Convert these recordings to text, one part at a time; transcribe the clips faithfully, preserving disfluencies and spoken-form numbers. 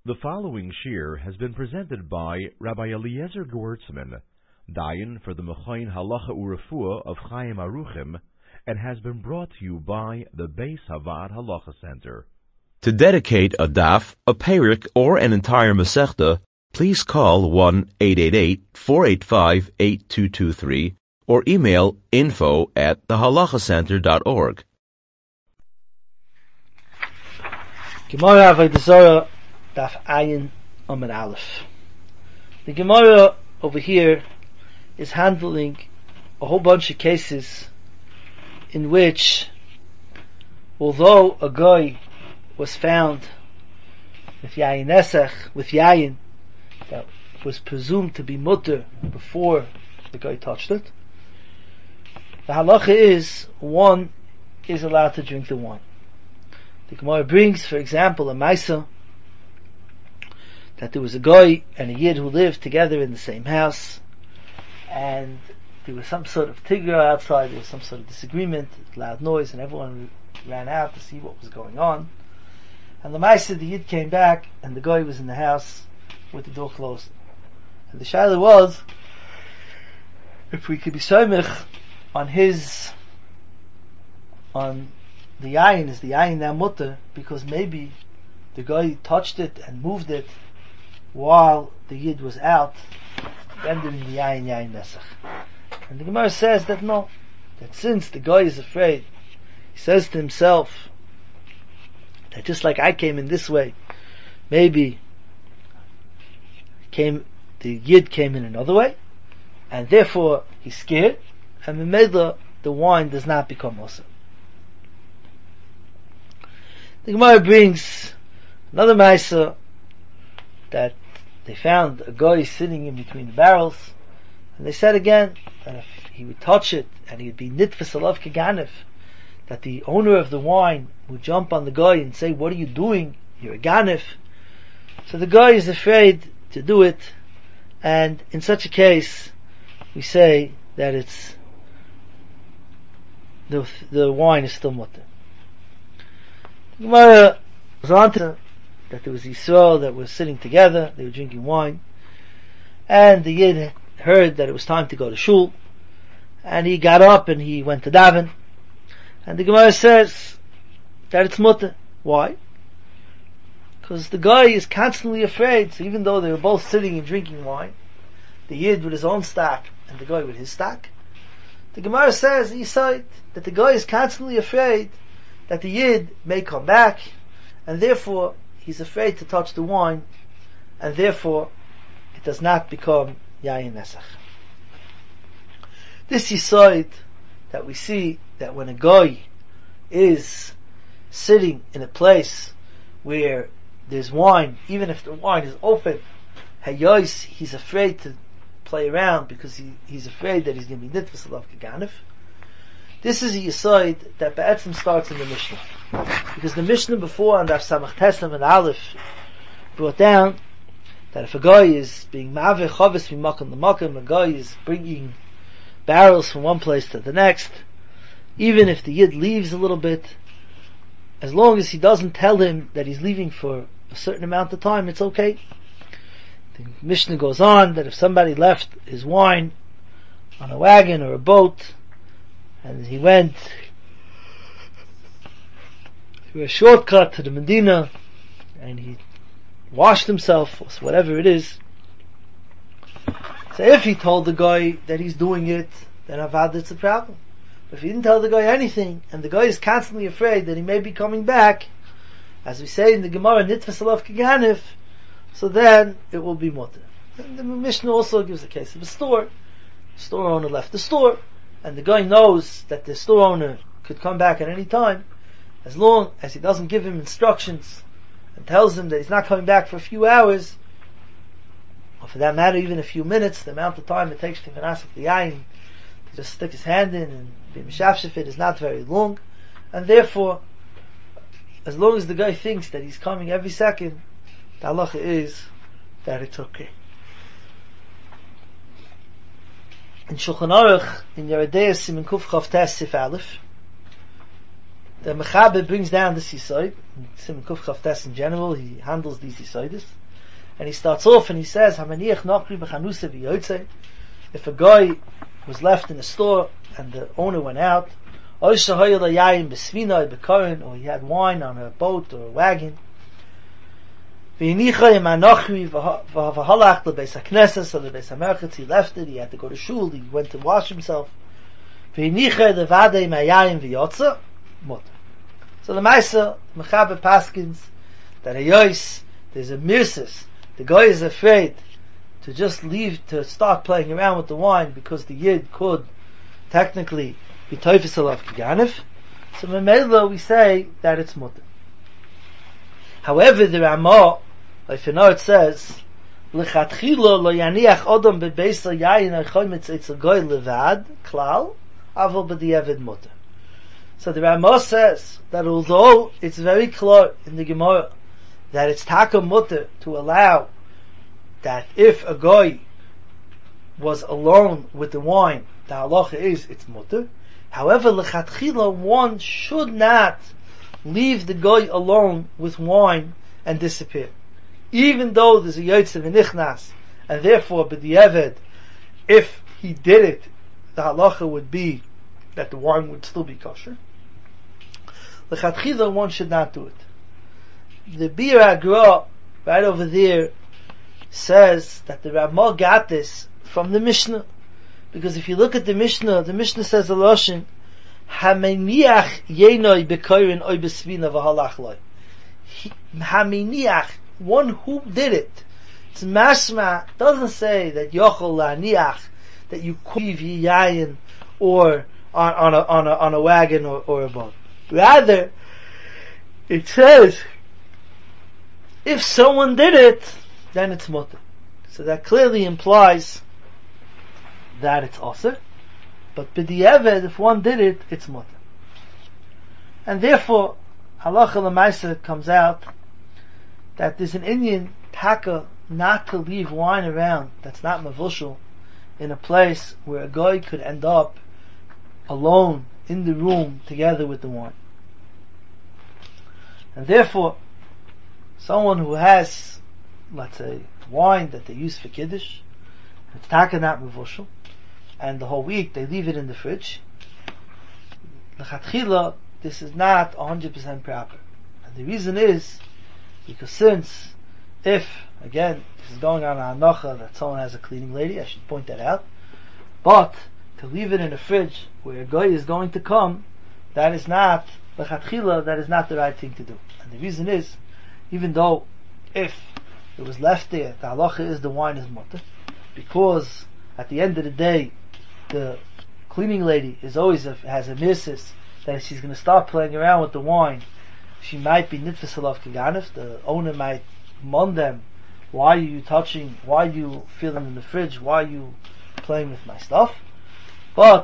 The following shir has been presented by Rabbi Eliezer Gewurtzman, Dayan for the Mechayin Halacha Urefuah of Chaim Aruchim, and has been brought to you by the Beis Havad Halacha Center. To dedicate a daf, a perik, or an entire Masechta, please call one eight eight eight, four eight five, eight two two three or email info at the halacha center dot org. Gemara Avodah Zarah Daf Ayin Amud Aleph. The Gemara over here is handling a whole bunch of cases in which, although a guy was found with Yayin Nesach, with Yayin that was presumed to be mutter before the guy touched it, the halacha is one is allowed to drink the wine. The Gemara brings, for example, a Maisa that there was a guy and a Yid who lived together in the same house, and there was some sort of tigra outside, there was some sort of disagreement, loud noise, and everyone ran out to see what was going on. And the Maisa, the Yid came back, and the guy was in the house with the door closed. And the shaila was, if we could be soymich on his, on the yayin, is the yayin now mutter, because maybe the guy touched it and moved it while the Yid was out, rendering the yayin yayin nesach. And the Gemara says that no, that since the guy is afraid, he says to himself that just like I came in this way, maybe came the Yid came in another way, and therefore he's scared, and Memela the wine does not become awesome. The Gemara brings another Maisa that they found a guy sitting in between the barrels, and they said again that if he would touch it and he would be nitfas alav keganif, that the owner of the wine would jump on the guy and say, "What are you doing? You're a ganif." So the guy is afraid to do it, and in such a case we say that it's the the wine is still mutter. The Gemara was on to that there was Yisrael that was sitting together, they were drinking wine, and the Yid heard that it was time to go to shul, and he got up and he went to daven, and the Gemara says that it's mutter. Why? Because the guy is constantly afraid, so even though they were both sitting and drinking wine, the Yid with his own stack and the guy with his stack, the Gemara says inside that the guy is constantly afraid that the Yid may come back, and therefore he's afraid to touch the wine, and therefore it does not become Yayin Nesach. This Yisod that we see that when a guy is sitting in a place where there's wine, even if the wine is open, Hayos, he's afraid to play around because he, he's afraid that he's going to be nitfas alav keganif. This is a Yisod that Ba'etzim starts in the Mishnah. Because the Mishnah before on Daf Samach Tesam and Aleph brought down that if a guy is being ma'aveh chavis mimakom l'makom, a guy is bringing barrels from one place to the next, even if the Yid leaves a little bit, as long as he doesn't tell him that he's leaving for a certain amount of time, it's okay. The Mishnah goes on that if somebody left his wine on a wagon or a boat, and he went through a shortcut to the Medina, and he washed himself, or whatever it is, so if he told the guy that he's doing it, then avad it's a problem. But if he didn't tell the guy anything, and the guy is constantly afraid that he may be coming back, as we say in the Gemara, nitfas alav keganif, so then it will be mutter. And the Mishnah also gives a case of a store. The store owner left the store, and the guy knows that the store owner could come back at any time, as long as he doesn't give him instructions and tells him that he's not coming back for a few hours, or for that matter even a few minutes, the amount of time it takes to ask the yayin to just stick his hand in and be mishafshefit is not very long, and therefore as long as the guy thinks that he's coming every second, the halacha is that it's okay. In Shulchan Aruch, in Yeridei Siman Kuf Chav Tes Sif Aleph, the Mechaber brings down this Yisoid, Siman Kuf Chaf Tes in general, he handles these Yisoidis, and he starts off and he says, Hamaniach Nokri B'Chanuse V'Yotze, if a guy was left in a store and the owner went out, or he had wine on a boat or a wagon, so he left it, he had to go to shul, he went to wash himself. So the Maisa, Mechaber Paskins, that a yois, there's a mirsis, the guy is afraid to just leave, to start playing around with the wine because the Yid could technically be Teufis alav Kiganif. So Memela we say that it's mutter. However, the Ramah, if you know it says, L'chatchila lo yaniach odom bebeisa yayin archoymitz etzel goy levad, klal, aval b'di'evid mutter. So the Ramah says that although it's very clear in the Gemara that it's taka mutter to allow that if a guy was alone with the wine, the halacha is it's mutter. However, l'chatchila, one should not leave the guy alone with wine and disappear. Even though there's a yotze v'nichnas, and therefore, b'di'eved, if he did it, the halacha would be that the wine would still be kosher. L'chatchila, one should not do it. The Bir Agra, right over there, says that the Ramah got this from the Mishnah. Because if you look at the Mishnah, the Mishnah says a lashon, Hameniach yenoi bekorin oy besvina v'halach loy. Hameniach, one who did it. It's mashma, doesn't say that yochol laniach, that you kuiv yayin, or on, on a, on a, on a wagon or, or a boat. Rather, it says, if someone did it, then it's mutter. So that clearly implies that it's osir, but b'di'eved, if one did it, it's mutter. And therefore, halacha l'maisa comes out that there's an Indian taka not to leave wine around that's not mavushal in a place where a guy could end up alone in the room together with the wine. And therefore, someone who has, let's say, wine that they use for kiddush, it's taka not mavushal, and the whole week they leave it in the fridge, l'chatchila, this is not one hundred percent proper. And the reason is, because since, if, again, this is going on a hanocha that someone has a cleaning lady, I should point that out, but to leave it in a fridge where a guy is going to come, that is not, l'chatchila, that is not the right thing to do. And the reason is, even though if it was left there, the halacha is the wine is mutter, because at the end of the day, the cleaning lady is always a, has a mirsis that if she's going to start playing around with the wine, she might be nitfis alav kiganif. The owner might mon them, why are you touching, why are you feeling in the fridge, why are you playing with my stuff? But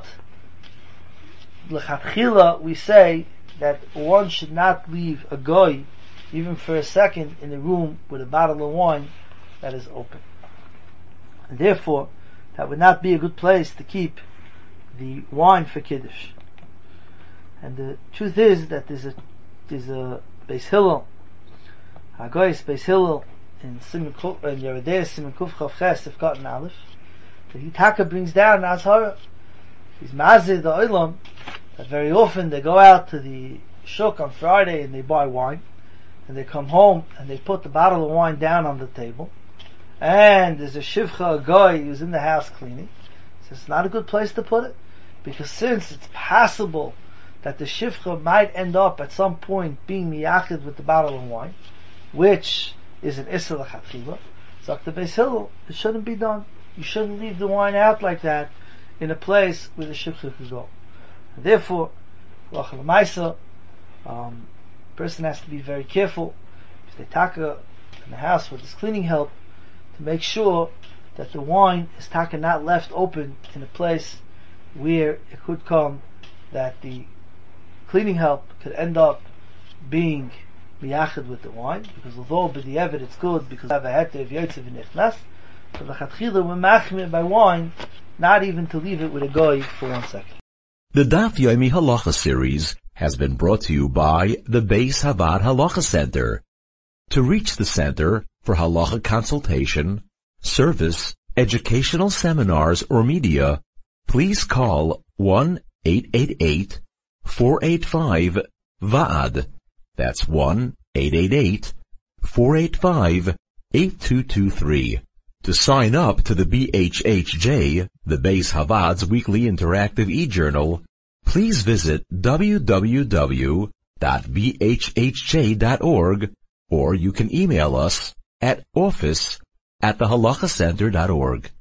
l'chatchila, we say that one should not leave a guy even for a second in a room with a bottle of wine that is open. And therefore, that would not be a good place to keep the wine for Kiddush. And the truth is that there's a there's a Beis Hillel, Hagoyis Beis Hillel in Siman Kuf, in Yeridei Siman Kuf Chav Ches if gotten Aleph, that he taka brings down Azhara. He's mazid the olam that very often they go out to the shuk on Friday and they buy wine, and they come home and they put the bottle of wine down on the table, and there's a shivcha, a guy who's in the house cleaning. So it's not a good place to put it, because since it's possible that the shivcha might end up at some point being miyachid with the bottle of wine, which is an issur l'chatchila, so the Beis Hillel, it shouldn't be done. You shouldn't leave the wine out like that in a place where the shivcha could go. And therefore, l'chal l'maisa, um, person has to be very careful if they taka in the house with this cleaning help to make sure that the wine is taka not left open in a place where it could come that the cleaning help could end up being miyachid with the wine, because although b'di'eved it's good because I have a heter of yotze v'nichnas, but l'chatchila we're machmir by wine not even to leave it with a goy for one second. The Daf Yomi Halacha series has been brought to you by the Beis Havad Halacha Center. To reach the center for halacha consultation, service, educational seminars, or media, please call one eight eight eight, four eight five, V A D. That's one eight eight eight, four eight five, eight two two three. To sign up to the B H H J, the Beis Havad's weekly interactive e-journal, please visit w w w dot b h h j dot org, or you can email us at office at the halacha center dot org.